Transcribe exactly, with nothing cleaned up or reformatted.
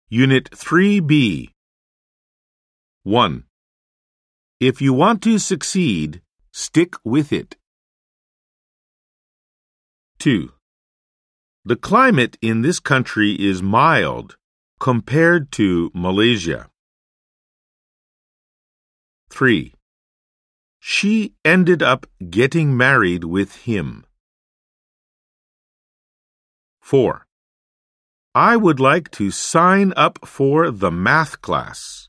Unit three B. one. If you want to succeed, stick with it. two. The climate in this country is mild compared to Malaysia. three. She ended up getting married with him. four. I would like to sign up for the math class.